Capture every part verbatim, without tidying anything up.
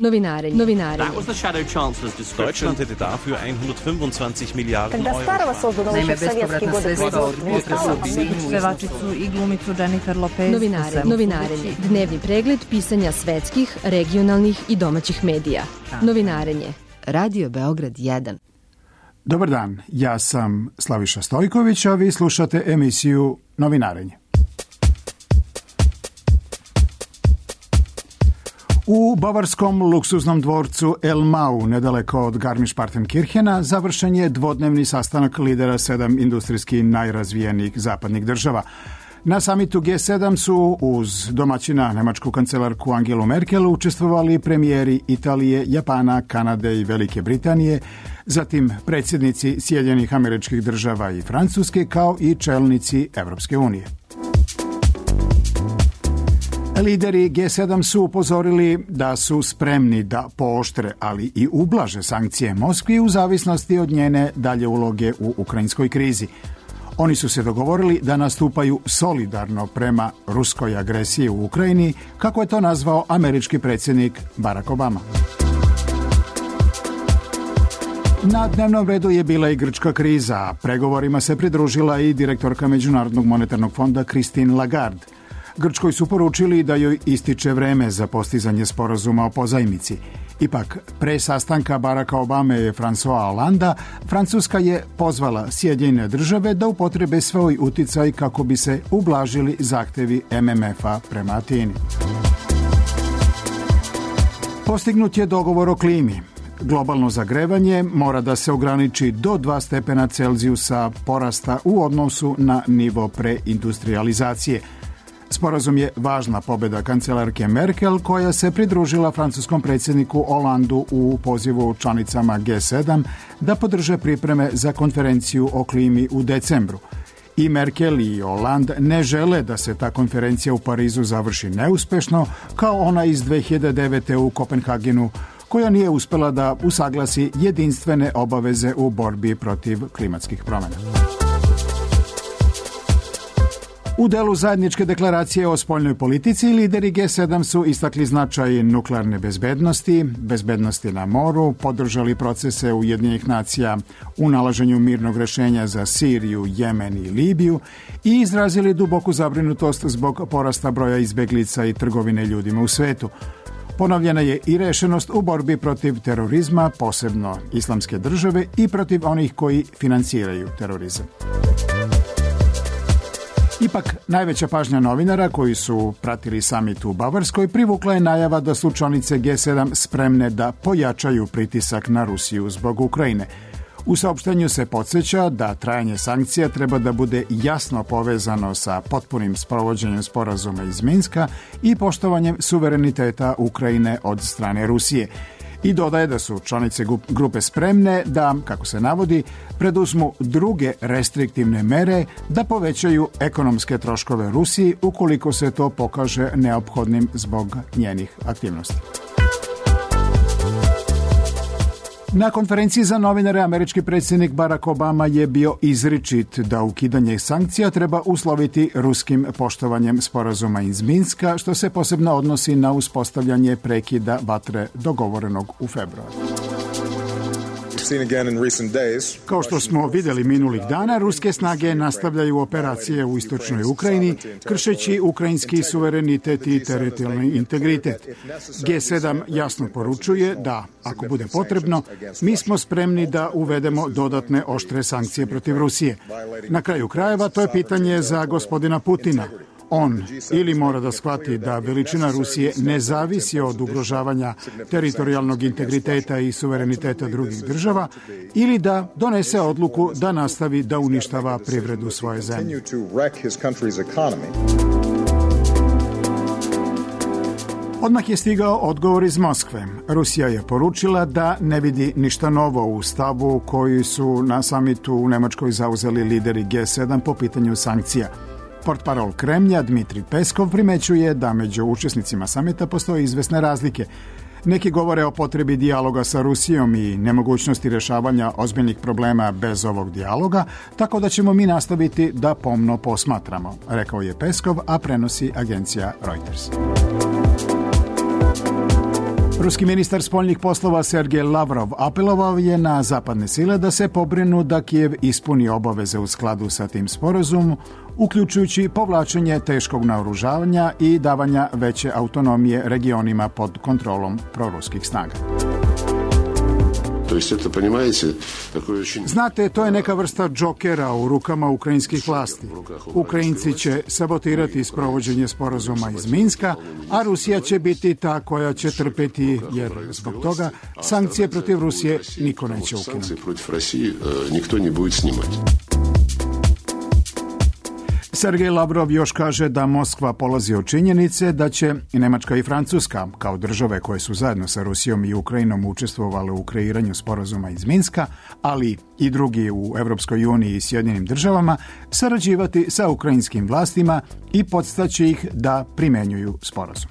Novinarenje. Novinarenje. Deutschland hätte dafür hundertfünfundzwanzig Milliarden Euro. Naime, bespovratna sredstva od potresa u pevačicu i glumicu Jennifer Lopez. Novinarenje. Novinarenje. Dnevni pregled pisanja svetskih, regionalnih i domaćih medija. Novinarenje. Radio Beograd jedan. Dobar dan, ja sam Slaviša Stojković, a vi slušate emisiju Novinarenje. U bavarskom luksuznom dvorcu El Mau, nedaleko od Garmisch-Partenkirchena, završen je dvodnevni sastanak lidera sedam industrijski najrazvijenijih zapadnih država. Na samitu G sedam su uz domaćina nemačku kancelarku Angelu Merkel učestvovali premijeri Italije, Japana, Kanade i Velike Britanije, zatim predsjednici Sjedinjenih Američkih Država i Francuske, kao i čelnici Evropske unije. Lideri G sedam su upozorili da su spremni da pooštre, ali i ublaže sankcije Moskvi u zavisnosti od njene dalje uloge u ukrajinskoj krizi. Oni su se dogovorili da nastupaju solidarno prema ruskoj agresiji u Ukrajini, kako je to nazvao američki predsjednik Barack Obama. Na dnevnom redu je bila i grčka kriza, a pregovorima se pridružila i direktorka Međunarodnog monetarnog fonda Christine Lagarde. Grčkoj su poručili da joj ističe vreme za postizanje sporazuma o pozajmici. Ipak, pre sastanka Baracka Obame i François Hollanda, Francuska je pozvala Sjedinjene države da upotrebe svoj uticaj kako bi se ublažili zahtevi M M F-a prema Atini. Postignut je dogovor o klimi. Globalno zagrevanje mora da se ograniči do dva stepena Celzijusa porasta u odnosu na nivo preindustrializacije. Sporazum je važna pobjeda kancelarke Merkel, koja se pridružila francuskom predsjedniku Hollandu u pozivu članicama G sedam da podrže pripreme za konferenciju o klimi u decembru. I Merkel i Hollande ne žele da se ta konferencija u Parizu završi neuspešno, kao ona iz dve hiljade devete. u Kopenhagenu, koja nije uspela da usaglasi jedinstvene obaveze u borbi protiv klimatskih promjena. U delu zajedničke deklaracije o spoljnoj politici lideri G sedam su istakli značaj nuklearne bezbednosti, bezbednosti na moru, podržali procese Ujedinjenih nacija u nalaženju mirnog rešenja za Siriju, Jemen i Libiju i izrazili duboku zabrinutost zbog porasta broja izbeglica i trgovine ljudima u svetu. Ponovljena je i rešenost u borbi protiv terorizma, posebno islamske države, i protiv onih koji finansiraju terorizam. Ipak, najveća pažnja novinara koji su pratili samit u Bavarskoj privukla je najava da su članice G sedam spremne da pojačaju pritisak na Rusiju zbog Ukrajine. U saopštenju se podsjeća da trajanje sankcija treba da bude jasno povezano sa potpunim sprovođenjem sporazuma iz Minska i poštovanjem suvereniteta Ukrajine od strane Rusije. I dodaje da su članice grupe spremne da, kako se navodi, preduzmu druge restriktivne mere da povećaju ekonomske troškove Rusiji ukoliko se to pokaže neophodnim zbog njenih aktivnosti. Na konferenciji za novinare američki predsjednik Barack Obama je bio izričit da ukidanje sankcija treba usloviti ruskim poštovanjem sporazuma iz Minska, što se posebno odnosi na uspostavljanje prekida vatre dogovorenog u februaru. Kao što smo vidjeli minulih dana, ruske snage nastavljaju operacije u istočnoj Ukrajini, kršeći ukrajinski suverenitet i teritorijalni integritet. G sedam jasno poručuje da, ako bude potrebno, mi smo spremni da uvedemo dodatne oštre sankcije protiv Rusije. Na kraju krajeva, to je pitanje za gospodina Putina. On ili mora da shvati da veličina Rusije ne zavisi od ugrožavanja teritorijalnog integriteta i suvereniteta drugih država, ili da donese odluku da nastavi da uništava privredu svoje zemlje. Odmah je stigao odgovor iz Moskve. Rusija je poručila da ne vidi ništa novo u stavu koji su na samitu u Nemačkoj zauzeli lideri G sedam po pitanju sankcija. Portparol Kremlja Dmitrij Peskov primećuje da među učesnicima samita postoje izvesne razlike. Neki govore o potrebi dijaloga sa Rusijom i nemogućnosti rješavanja ozbiljnih problema bez ovog dijaloga, tako da ćemo mi nastaviti da pomno posmatramo, rekao je Peskov, a prenosi agencija Reuters. Ruski ministar spoljnih poslova Sergej Lavrov apelovao je na zapadne sile da se pobrinu da Kijev ispuni obaveze u skladu sa tim sporazumom, uključujući povlačenje teškog naoružavanja i davanja veće autonomije regionima pod kontrolom proruskih snaga. Znate, to je neka vrsta džokera u rukama ukrajinskih vlasti. Ukrajinci će sabotirati sprovođenje sporazuma iz Minska, a Rusija će biti ta koja će trpeti, jer zbog toga sankcije protiv Rusije niko neće ukinuti. Sergej Lavrov još kaže da Moskva polazi od činjenice da će Nemačka i Francuska, kao države koje su zajedno sa Rusijom i Ukrajinom učestvovale u kreiranju sporazuma iz Minska, ali i drugi u Evropskoj uniji i Sjedinjenim državama, sarađivati sa ukrajinskim vlastima i podstaći ih da primenjuju sporazum.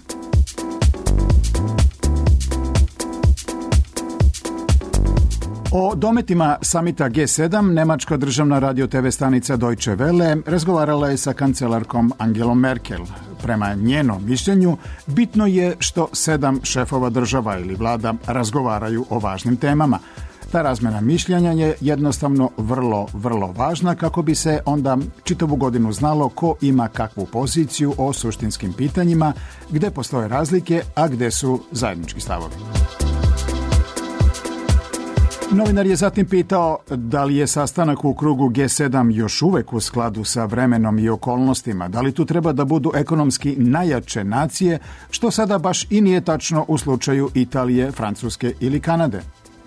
O dometima samita G sedam nemačka državna radio te ve stanica Deutsche Welle razgovarala je sa kancelarkom Angelom Merkel. Prema njenom mišljenju, bitno je što sedam šefova država ili vlada razgovaraju o važnim temama. Ta razmjena mišljenja je jednostavno vrlo, vrlo važna kako bi se onda čitavu godinu znalo ko ima kakvu poziciju o suštinskim pitanjima, gde postoje razlike, a gde su zajednički stavovi. Novinar je zatim pitao da li je sastanak u krugu G sedam još uvek u skladu sa vremenom i okolnostima, da li tu treba da budu ekonomski najjače nacije, što sada baš i nije tačno u slučaju Italije, Francuske ili Kanade.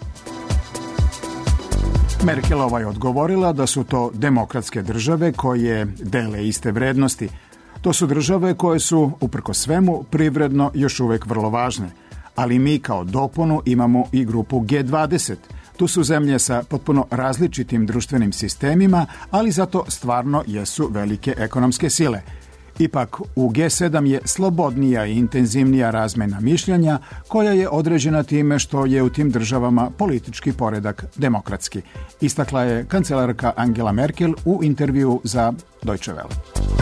Merkelova je odgovorila da su to demokratske države koje dele iste vrednosti. To su države koje su, uprkos svemu, privredno još uvek vrlo važne. Ali mi kao dopunu imamo i grupu G dvadeset. Tu su zemlje sa potpuno različitim društvenim sistemima, ali zato stvarno jesu velike ekonomske sile. Ipak u G sedam je slobodnija i intenzivnija razmena mišljenja koja je određena time što je u tim državama politički poredak demokratski. Istakla je kancelarka Angela Merkel u intervju za Deutsche Welle.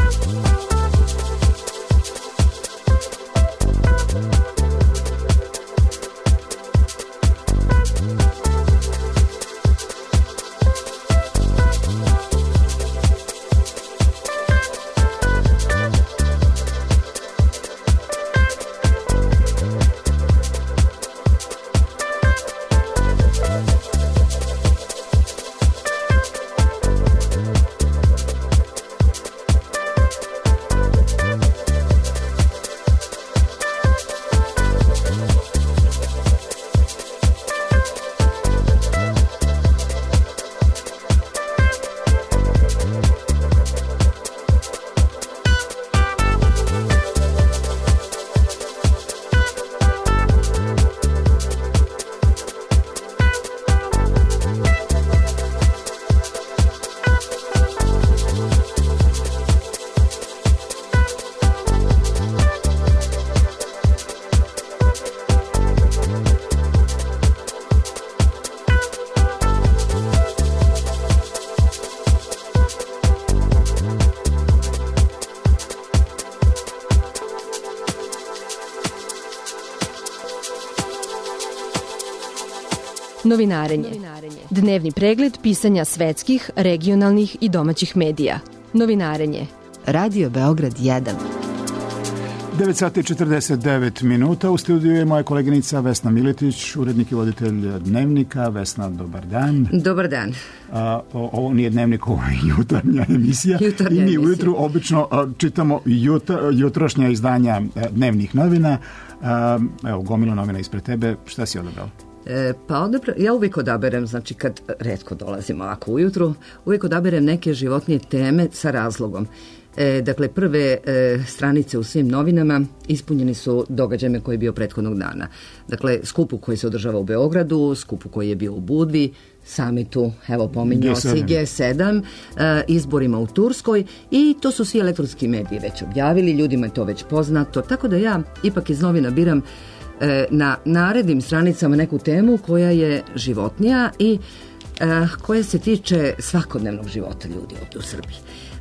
Novinarenje. Dnevni pregled pisanja svetskih, regionalnih i domaćih medija. Novinarenje. Radio Beograd jedan. devet sati i četrdeset devet minuta. U studiju je moja koleginica Vesna Miletić, urednik i voditelj Dnevnika. Vesna, dobar dan. Dobar dan. A, o, ovo nije Dnevnik, ovo je jutarnja emisija. Jutarnja I mi emisija. ujutru obično a, čitamo jutra, jutrošnja izdanja a, dnevnih novina. A, evo, gomilo novina ispred tebe. Šta si odabrao? E, pa odabra, ja uvijek odaberem, znači kad retko dolazim ovako ujutru, uvijek odaberem neke životnije teme sa razlogom. E, dakle, prve e, stranice u svim novinama ispunjeni su događajima koji je bio prethodnog dana. Dakle, skupu koji se održava u Beogradu, skupu koji je bio u Budvi, samitu, evo pominjao si G sedam, e, izborima u Turskoj i to su svi elektronski mediji već objavili, ljudima je to već poznato, tako da ja ipak iz novina biram e, na narednim stranicama neku temu koja je životnija i e, koja se tiče svakodnevnog života ljudi ovdje u Srbiji.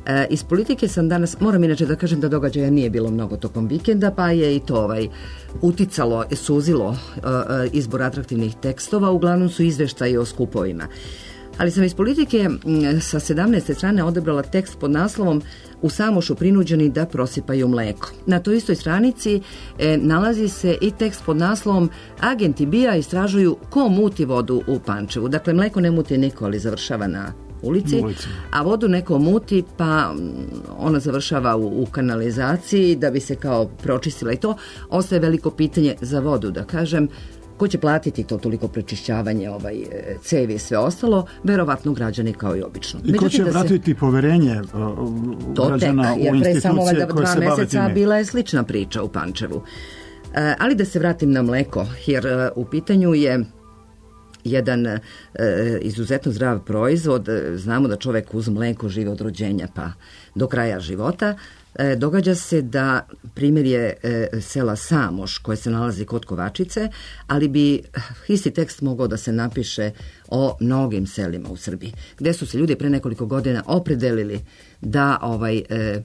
E, iz politike sam danas, moram inače da kažem da događaja nije bilo mnogo tokom vikenda, pa je i to ovaj, uticalo, suzilo e, izbor atraktivnih tekstova, uglavnom su izveštaji o skupovima. Ali sam iz politike sa sedamnaeste strane odabrala tekst pod naslovom U Samošu prinuđeni da prosipaju mleko. Na toj istoj stranici e, nalazi se i tekst pod naslovom Agenti B I A istražuju ko muti vodu u Pančevu. Dakle, mleko ne muti niko, ali završava na ulici, ulici. A vodu neko muti, pa ona završava u, u kanalizaciji da bi se kao pročistila i to. Ostaje veliko pitanje za vodu, da kažem. Ko će platiti to toliko prečišćavanje, ovaj, cevi i sve ostalo? Verovatno građani kao i obično. I ko će vratiti se... poverenje uh, građana tek, u institucije koje se bave time? Bila je slična priča u Pančevu. Uh, ali da se vratim na mleko, jer uh, u pitanju je jedan uh, izuzetno zdrav proizvod. Znamo da čovek uz mleko živi od rođenja pa do kraja života. E, događa se da primjer je e, sela Samoš koje se nalazi kod Kovačice, ali bi isti tekst mogao da se napiše o mnogim selima u Srbiji, gde su se ljudi pre nekoliko godina opredelili da ovaj e,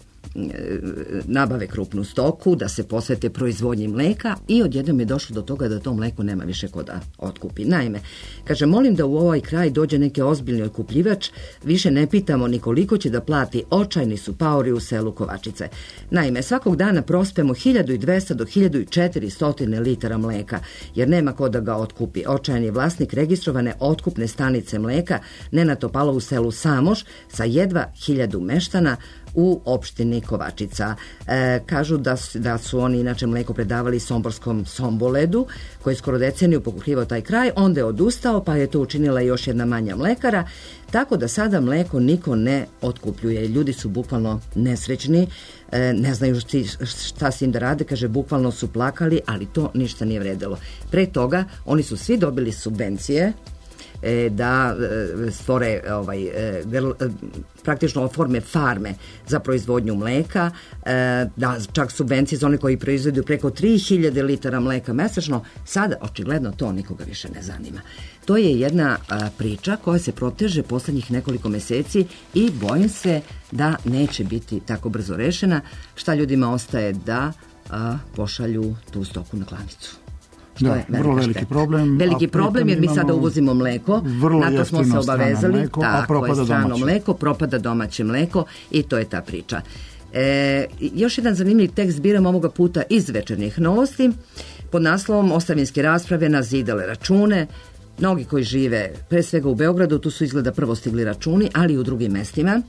nabave krupnu stoku, da se posvete proizvodnji mleka i odjednom je došlo do toga da to mleko nema više ko da otkupi. Naime, kaže, molim da u ovaj kraj dođe neki ozbiljni otkupljivač, više ne pitamo ni koliko će da plati, očajni su paori u selu Kovačice. Naime, svakog dana prospemo hiljadu dvesta do hiljadu četiristo litara mleka, jer nema ko da ga otkupi. Očajan je vlasnik registrovane otkupne stanice mleka Nenad Topalov u selu Samoš sa jedva hiljadu meštana u opštini Kovačica. E, kažu da su, da su oni inače mleko predavali somborskom Somboledu, koji je skoro deceniju pokuhivao taj kraj, onda je odustao, pa je to učinila još jedna manja mlekara, tako da sada mleko niko ne otkupljuje. Ljudi su bukvalno nesrećni, e, ne znaju šta s tim da rade, kaže, bukvalno su plakali, ali to ništa nije vredelo. Pre toga oni su svi dobili subvencije da stvore ovaj, praktično oforme farme za proizvodnju mleka, da čak subvencije za one koji proizvedu preko tri hiljade litara mleka mesečno. Sada očigledno to nikoga više ne zanima. To je jedna priča koja se proteže poslednjih nekoliko meseci i bojim se da neće biti tako brzo rešena. Šta ljudima ostaje? Da a, pošalju tu stoku na klanicu. Da, je vrlo veliki problem. Veliki problem jer mi sada uvozimo mleko, na to smo se obavezali, mleko, tako a propada je, strano domaće. mleko, propada domaće mleko i to je ta priča. E, još jedan zanimljiv tekst biram ovoga puta iz Večernjih novosti pod naslovom Ostavinske rasprave nazidale račune. Mnogi koji žive, pre svega u Beogradu, tu su izgleda prvo stigli računi, ali i u drugim mestima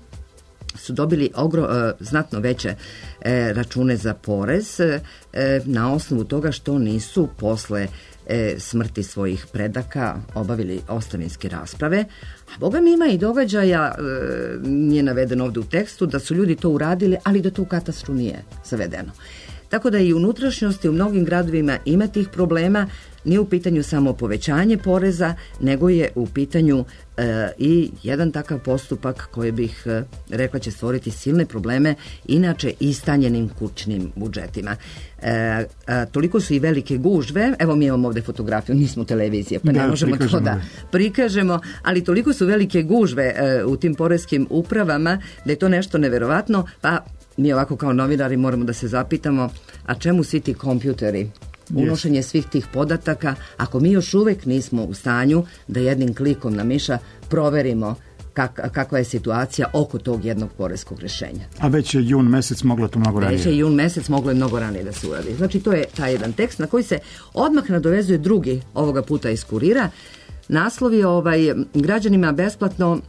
su dobili ogro, e, znatno veće e, račune za porez e, na osnovu toga što nisu posle e, smrti svojih predaka obavili ostavinske rasprave. A boga mi ima i događaja, e, nije navedeno ovde u tekstu, da su ljudi to uradili, ali da to u katastru nije zavedeno. Tako da i u unutrašnjosti u mnogim gradovima ima tih problema, nije u pitanju samo povećanje poreza, nego je u pitanju e, i jedan takav postupak koji bih e, rekla će stvoriti silne probleme, inače i stanjenim kućnim budžetima. E, a, toliko su i velike gužve, evo mi imamo ovde fotografiju, nismo televizija, pa ne da, možemo to da prikažemo, ali toliko su velike gužve e, u tim poreskim upravama da je to nešto neverovatno, pa mi ovako kao novinari moramo da se zapitamo, a čemu svi ti kompjuteri? Unošenje svih tih podataka, ako mi još uvek nismo u stanju da jednim klikom na miša proverimo kak, kakva je situacija oko tog jednog poreskog rešenja. A već je jun mesec moglo to mnogo ranije. Već je jun mesec moglo je mnogo ranije da se uradi. Znači to je taj jedan tekst na koji se odmah nadovezuje drugi, ovoga puta iz Kurira. Naslov je ovaj, građanima besplatno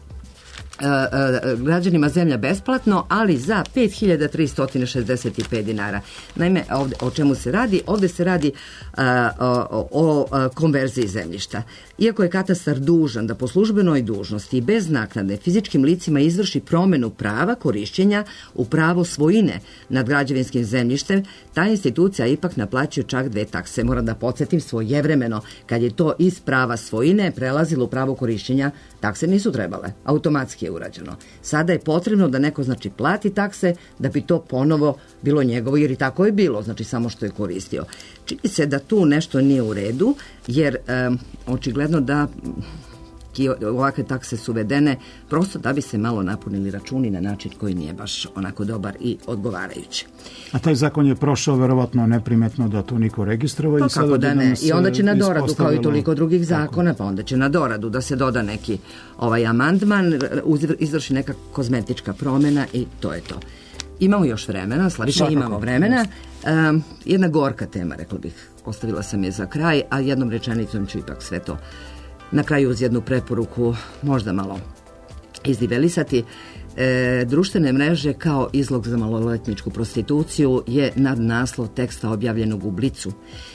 građanima zemlja besplatno, ali za pet hiljada tristo šezdeset pet dinara. Naime, ovde, o čemu se radi? Ovde se radi a, o, o, o konverziji zemljišta. Iako je katastar dužan da po službenoj dužnosti i bez naknade fizičkim licima izvrši promenu prava korišćenja u pravo svojine nad građevinskim zemljištem, ta institucija ipak naplaćuje čak dve takse. Moram da podsjetim, svojevremeno, kad je to iz prava svojine prelazilo u pravo korišćenja, takse nisu trebale. Automatski je urađeno. Sada je potrebno da neko, znači, plati takse da bi to ponovo bilo njegovo, jer i tako je bilo, znači samo što je koristio. Čini se da tu nešto nije u redu, jer um, očigledno da i ovakve takse su uvedene prosto da bi se malo napunili računi na način koji nije baš onako dobar i odgovarajući. A taj zakon je prošao verovatno neprimetno da to niko registrovao. Pa i kako da ne. I onda će na doradu kao i toliko drugih zakona, tako. Pa onda će na doradu da se doda neki ovaj amandman, izvrši neka kozmetička promjena i to je to. Imamo još vremena, Slaviša, imamo vremena. Um, jedna gorka tema, rekla bih, ostavila sam je za kraj, a jednom rečenicom ću ipak sve to na kraju uz jednu preporuku možda malo iznivelisati. E, društvene mreže kao izlog za maloletničku prostituciju je nadnaslov teksta objavljenog u Blicu.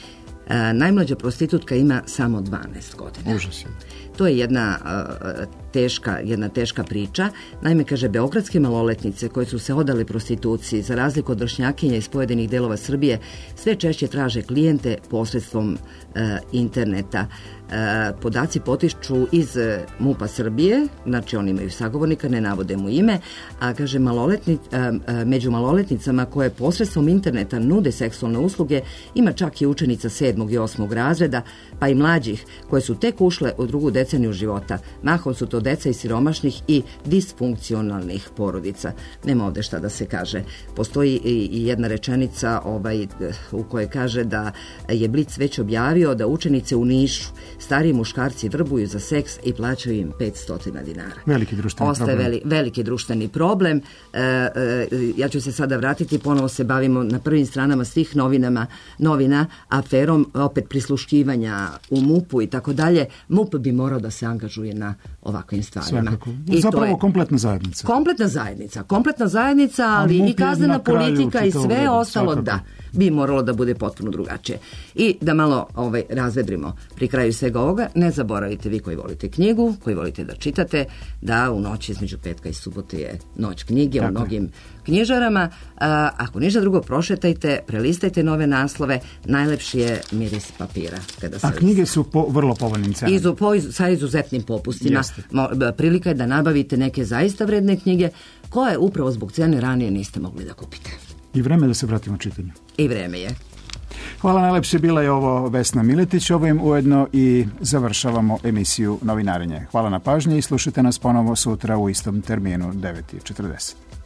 E, najmlađa prostitutka ima samo dvanaest godina. Užasno. To je jedna uh, teška, jedna teška priča. Naime, kaže, beogradske maloletnice koje su se odale prostituciji, za razliku od vršnjakinja iz pojedinih delova Srbije, sve češće traže klijente posredstvom uh, interneta. Uh, podaci potiču iz M U P-a Srbije, znači oni imaju sagovornika, ne navode mu ime, a kaže, maloletni, uh, uh, među maloletnicama koje posredstvom interneta nude seksualne usluge ima čak i učenica sedmog i osmog razreda, pa i mlađih koje su tek ušle u drugu deceniju života. Mahom su to deca iz siromašnih i disfunkcionalnih porodica. Nema ovde šta da se kaže. Postoji i jedna rečenica ovaj, u kojoj kaže da je Blic već objavio da učenice u Nišu stariji muškarci vrbuju za seks i plaćaju im petsto dinara. Veliki društveni Ostaje problem. Veli, veliki društveni problem. E, e, ja ću se sada vratiti, ponovo se bavimo na prvim stranama svih novinama, novina aferom opet prisluškivanja u M U P-u i tako dalje. M U P bi morao da se angažuje na ovakvim stvarima. Svakako. I Zapravo je kompletna zajednica. Kompletna zajednica. Kompletna zajednica, ali i kaznena politika i sve vredu, ostalo svakako. Da bi moralo da bude potpuno drugačije. I da malo ovaj, razvedrimo pri kraju svega ovoga, ne zaboravite vi koji volite knjigu, koji volite da čitate, da u noći između petka i subote je noć knjige u mnogim knjižarama. A, ako ništa drugo, prošetajte, prelistajte nove naslove, najlepši je miris papira. Kada se A knjige su po vrlo povoljnim cenama. Izu, po, sa izuzetnim popustima. Mo, prilika je da nabavite neke zaista vredne knjige koje upravo zbog cene ranije niste mogli da kupite. I vreme da se vratimo čitanju. I vreme je. Hvala najlepše, bila je ovo Vesna Miletić, ovim ujedno i završavamo emisiju Novinarenje. Hvala na pažnji i slušajte nas ponovo sutra u istom terminu devet i četrdeset.